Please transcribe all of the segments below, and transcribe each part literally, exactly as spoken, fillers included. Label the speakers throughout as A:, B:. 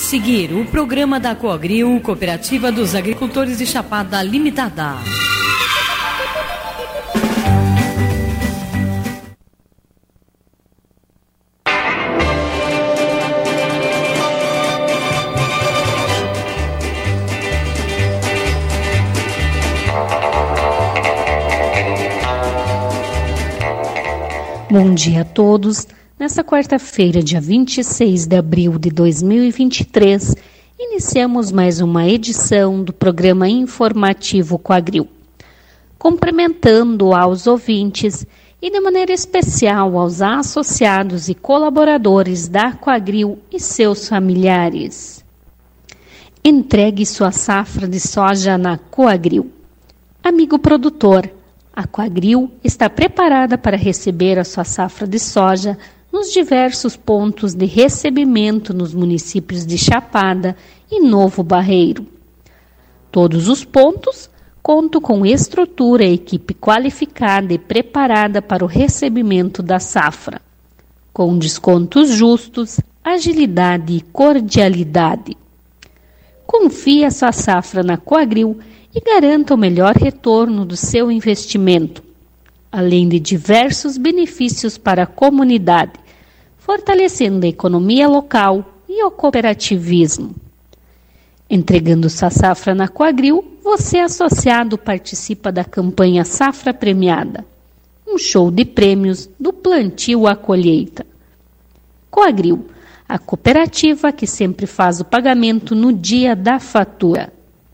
A: seguir o programa da Coagril, Cooperativa dos Agricultores de Chapada Limitada.
B: Bom dia a todos. Nesta quarta-feira, dia vinte e seis de abril de dois mil e vinte e três, iniciamos mais uma edição do programa informativo Coagril. Cumprimentando aos ouvintes e de maneira especial aos associados e colaboradores da Coagril e seus familiares. Entregue sua safra de soja na Coagril. Amigo produtor, a Coagril está preparada para receber a sua safra de soja nos diversos pontos de recebimento nos municípios de Chapada e Novo Barreiro. Todos os pontos contam com estrutura e equipe qualificada e preparada para o recebimento da safra, com descontos justos, agilidade e cordialidade. Confie a sua safra na Coagril e garanta o melhor retorno do seu investimento, além de diversos benefícios para a comunidade, fortalecendo a economia local e o cooperativismo. Entregando sua safra na Coagril, você associado participa da campanha Safra Premiada, um show de prêmios do plantio à colheita. Coagril, a cooperativa que sempre faz o pagamento no dia da fatura.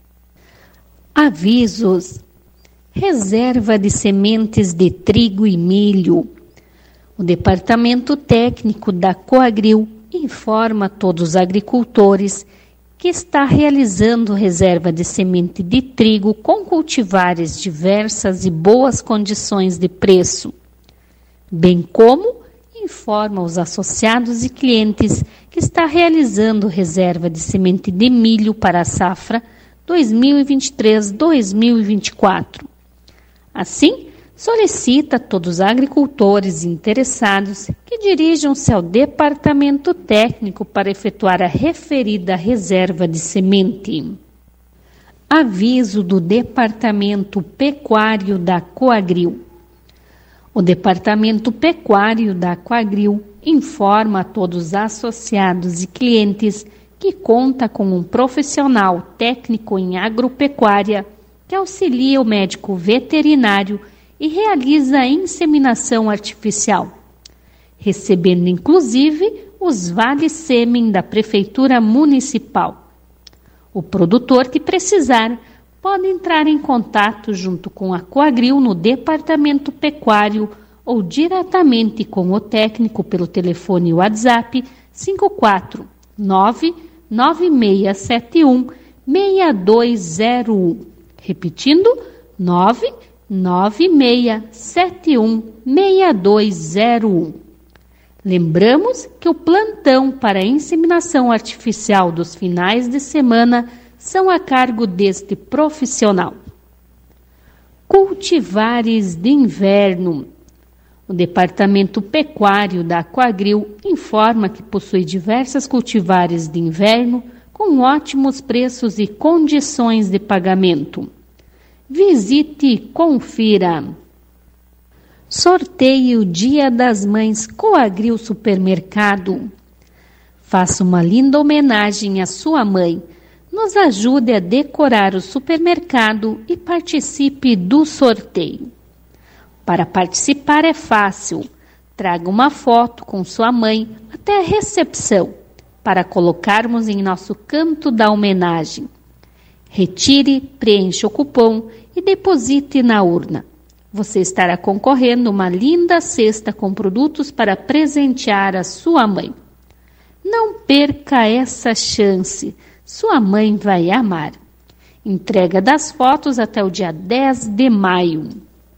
B: Avisos. Reserva de sementes de trigo e milho. O Departamento Técnico da Coagril informa a todos os agricultores que está realizando reserva de semente de trigo com cultivares diversas e boas condições de preço, bem como informa os associados e clientes que está realizando reserva de semente de milho para a safra dois mil e vinte e três a dois mil e vinte e quatro. Assim, solicita a todos os agricultores interessados que dirijam-se ao Departamento Técnico para efetuar a referida reserva de semente. Aviso do Departamento Pecuário da Coagril. O Departamento Pecuário da Coagril informa a todos os associados e clientes que conta com um profissional técnico em agropecuária que auxilia o médico veterinário e realiza a inseminação artificial, recebendo inclusive os vale-sêmen da Prefeitura Municipal. O produtor que precisar pode entrar em contato junto com a Coagril no Departamento Pecuário ou diretamente com o técnico pelo telefone WhatsApp cinco quatro nove nove seis sete um seis dois zero um. Repetindo, nove nove seis sete um seis dois zero um. Lembramos que o plantão para a inseminação artificial dos finais de semana são a cargo deste profissional. Cultivares de inverno. O Departamento Pecuário da Coagril informa que possui diversas cultivares de inverno com ótimos preços e condições de pagamento. Visite e confira. Sorteio Dia das Mães Coagril Supermercado. Faça uma linda homenagem à sua mãe. Nos ajude a decorar o supermercado e participe do sorteio. Para participar é fácil. Traga uma foto com sua mãe até a recepção para colocarmos em nosso canto da homenagem. Retire, preencha o cupom e deposite na urna. Você estará concorrendo a uma linda cesta com produtos para presentear a sua mãe. Não perca essa chance. Sua mãe vai amar. Entrega das fotos até o dia dez de maio.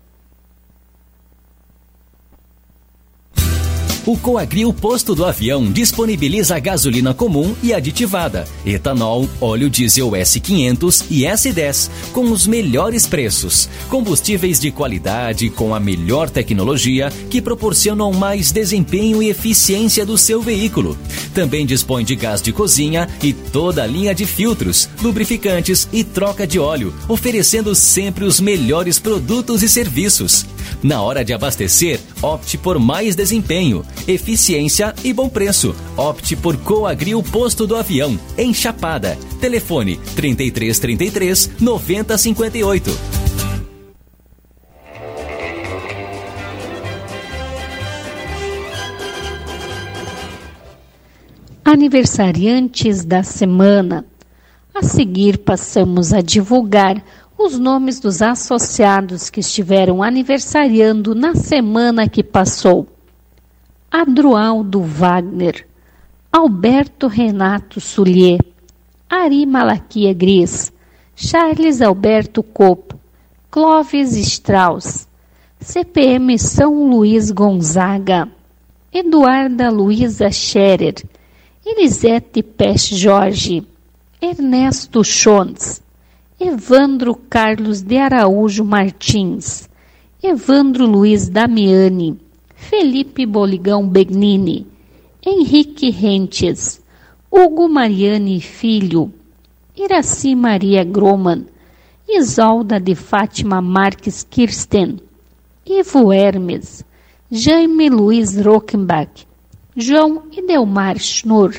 C: O Coagril Posto do Avião disponibiliza gasolina comum e aditivada, etanol, óleo diesel S quinhentos e S dez, com os melhores preços. Combustíveis de qualidade com a melhor tecnologia que proporcionam mais desempenho e eficiência do seu veículo. Também dispõe de gás de cozinha e toda a linha de filtros, lubrificantes e troca de óleo, oferecendo sempre os melhores produtos e serviços. Na hora de abastecer, opte por mais desempenho, eficiência e bom preço. Opte por Coagril Posto do Avião, em Chapada. Telefone trinta e três, trinta e três, noventa, cinquenta e oito.
B: Aniversariantes da semana. A seguir, passamos a divulgar os nomes dos associados que estiveram aniversariando na semana que passou. Adroaldo Wagner, Alberto Renato Sulier, Ari Malaquia Gris, Charles Alberto Copo, Clóvis Strauss, C P M São Luís Gonzaga, Eduarda Luiza Scherer, Elisete Pech Jorge, Ernesto Schontz, Evandro Carlos de Araújo Martins, Evandro Luiz Damiani, Felipe Boligão Begnini, Henrique Rentes, Hugo Mariani Filho, Iraci Maria Groman, Isolda de Fátima Marques Kirsten, Ivo Hermes, Jaime Luiz Rockenbach, João Idelmar Schnur,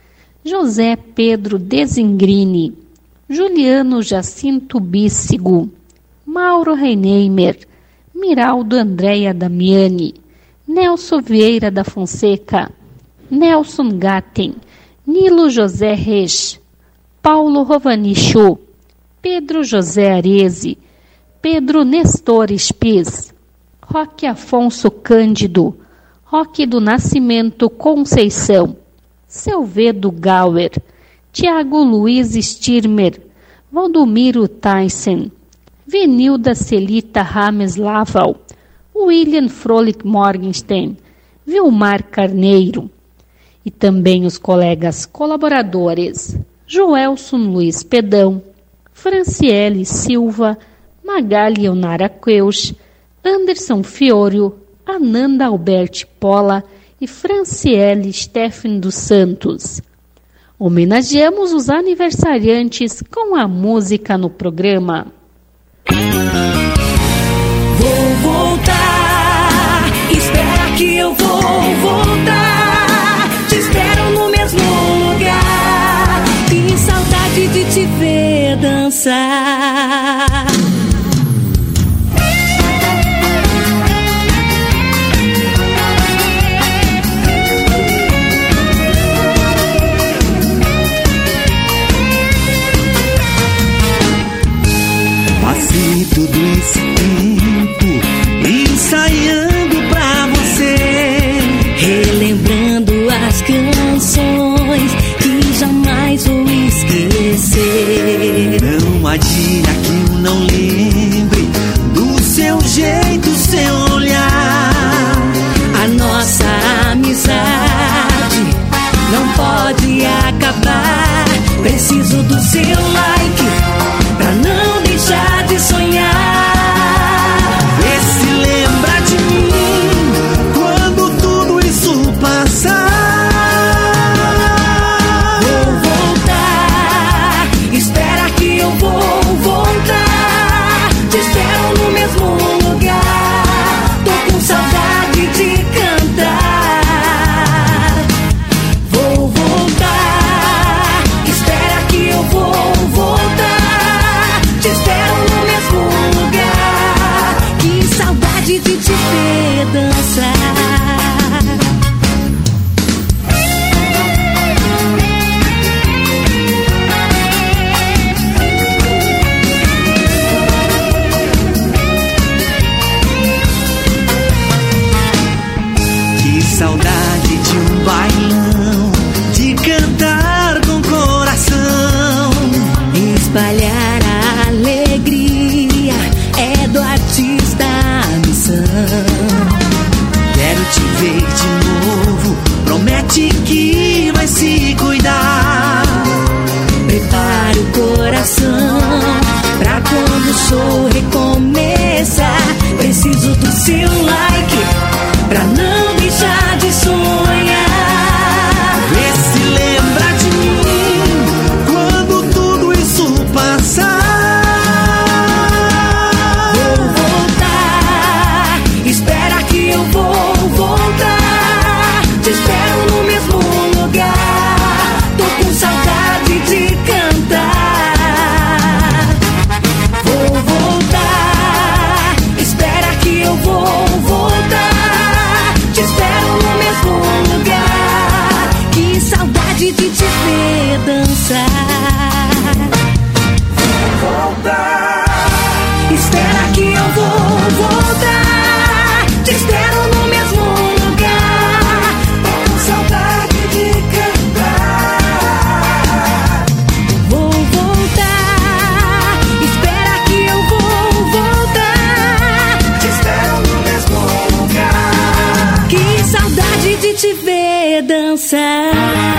B: José Pedro Desingrini, Juliano Jacinto Bíssigo, Mauro Reineimer, Miraldo Andréia Damiani, Nelson Vieira da Fonseca, Nelson Gatten, Nilo José Reis, Paulo Rovanichu, Pedro José Arese, Pedro Nestor Spies, Roque Afonso Cândido, Roque do Nascimento Conceição, Selvedo Gauer, Tiago Luiz Stirmer, Valdomiro Tyson, Venilda Celita Rames Laval, William Frolic Morgenstern, Vilmar Carneiro, e também os colegas colaboradores Joelson Luiz Pedão, Franciele Silva, Magali Eunara Queusch, Anderson Fiorio, Ananda Alberti Pola e Franciele Steffen dos Santos. Homenageamos os aniversariantes com a música no programa.
D: Vou voltar, espera que eu vou voltar. Te espero no mesmo lugar. Que saudade de te ver dançar.
E: Passei todo esse tempo ensaiando pra você,
D: relembrando as canções que jamais vou esquecer.
E: Não há dia que eu não lembre do seu jeito, seu olhar.
D: A nossa amizade não pode acabar. Preciso do seu like pra não deixar de sonhar.
E: Vê se lembra de mim quando tudo isso passar.
D: Vou voltar, espera que eu vou voltar. Te espero no mesmo lugar. Tô com saudade de cantar. Vou voltar, espera que eu vou voltar. Te espero no mesmo lugar. Que saudade de te ver dançar.
E: Que saudade de um bailão, de cantar com coração.
D: Espalhar a alegria é do artista a missão.
E: Quero te ver de novo, promete que vai se cuidar.
D: Prepara o coração pra quando o show recomeçar. Preciso do seu like pra não deixar de sonhar.
E: Vê
D: saudade de te ver dançar.
E: Vou voltar.
D: Espera que eu vou voltar. Te espero no mesmo lugar.
E: Tô com saudade de cantar.
D: Vou voltar. Espera que eu vou voltar.
E: Te espero no mesmo lugar.
D: Que saudade de te ver dançar.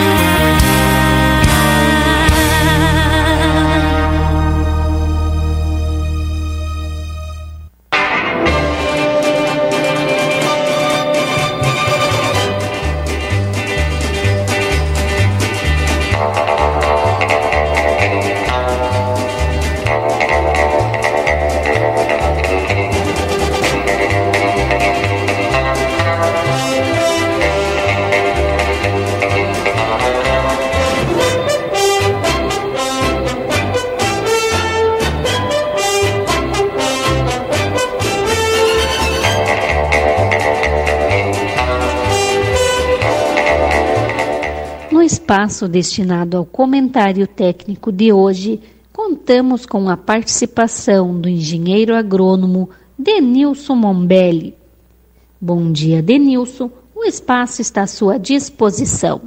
B: No espaço destinado ao comentário técnico de hoje, contamos com a participação do engenheiro agrônomo Denilson Mombelli. Bom dia, Denilson. O espaço está à sua disposição.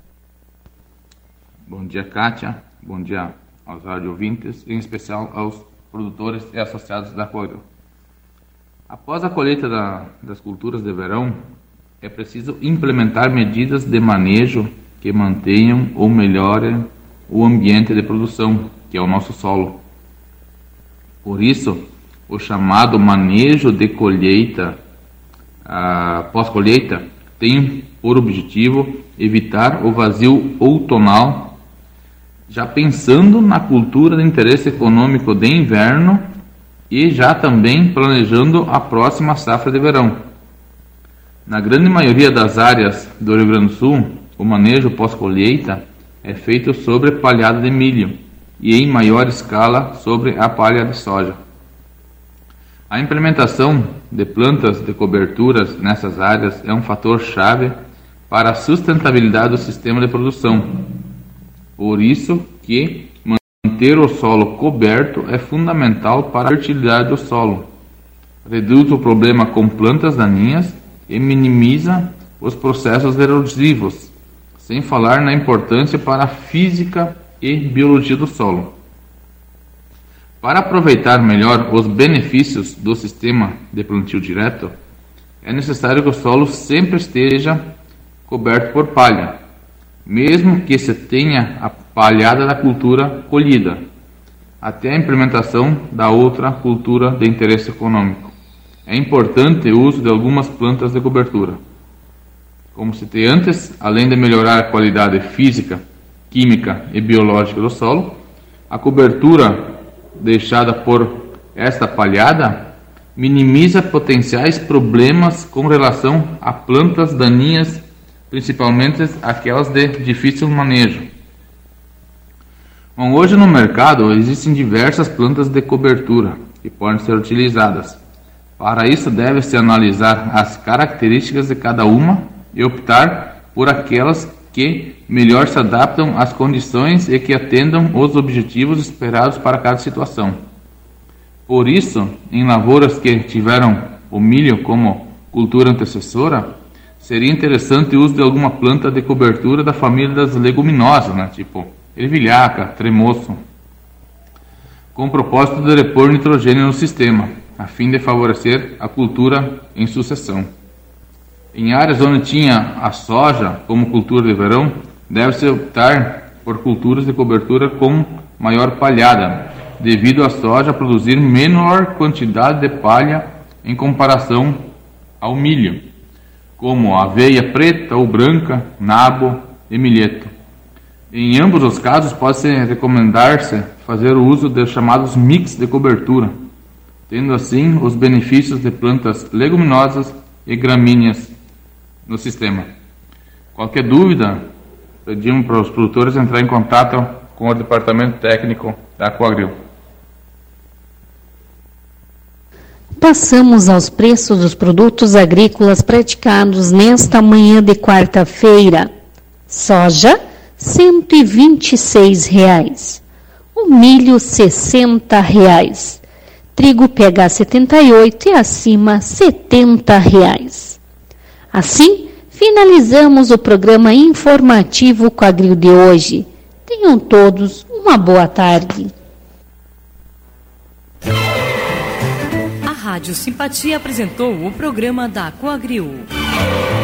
F: Bom dia, Kátia. Bom dia aos rádio ouvintes, em especial aos produtores e associados da Coagro. Após a colheita da, das culturas de verão, é preciso implementar medidas de manejo que mantenham ou melhorem o ambiente de produção, que é o nosso solo. Por isso, o chamado manejo de colheita, ah, pós-colheita, tem por objetivo evitar o vazio outonal, já pensando na cultura de interesse econômico de inverno e já também planejando a próxima safra de verão. Na grande maioria das áreas do Rio Grande do Sul, o manejo pós-colheita é feito sobre palhada de milho e em maior escala sobre a palha de soja. A implementação de plantas de coberturas nessas áreas é um fator chave para a sustentabilidade do sistema de produção. Por isso que manter o solo coberto é fundamental para a fertilidade do solo, reduz o problema com plantas daninhas e minimiza os processos erosivos, sem falar na importância para a física e biologia do solo. Para aproveitar melhor os benefícios do sistema de plantio direto, é necessário que o solo sempre esteja coberto por palha, mesmo que se tenha a palhada da cultura colhida, até a implementação da outra cultura de interesse econômico. É importante o uso de algumas plantas de cobertura. Como citei antes, além de melhorar a qualidade física, química e biológica do solo, a cobertura deixada por esta palhada minimiza potenciais problemas com relação a plantas daninhas, principalmente aquelas de difícil manejo. Bom, hoje no mercado existem diversas plantas de cobertura que podem ser utilizadas. Para isso deve-se analisar as características de cada uma e optar por aquelas que melhor se adaptam às condições e que atendam os objetivos esperados para cada situação. Por isso, em lavouras que tiveram o milho como cultura antecessora, seria interessante o uso de alguma planta de cobertura da família das leguminosas, né? Tipo ervilhaca, tremoço, com o propósito de repor nitrogênio no sistema, a fim de favorecer a cultura em sucessão. Em áreas onde tinha a soja como cultura de verão, deve-se optar por culturas de cobertura com maior palhada, devido à soja produzir menor quantidade de palha em comparação ao milho, como aveia preta ou branca, nabo e milheto. Em ambos os casos, pode-se recomendar-se fazer o uso dos chamados mix de cobertura, tendo assim os benefícios de plantas leguminosas e gramíneas no sistema. Qualquer dúvida, pedimos para os produtores entrar em contato com o departamento técnico da Coagro.
B: Passamos aos preços dos produtos agrícolas praticados nesta manhã de quarta-feira. Soja, cento e vinte e seis reais. O milho, sessenta reais. Trigo P H setenta e oito e acima, setenta reais. Assim, finalizamos o programa informativo Coagril de hoje. Tenham todos uma boa tarde.
A: A Rádio Simpatia apresentou o programa da Coagril.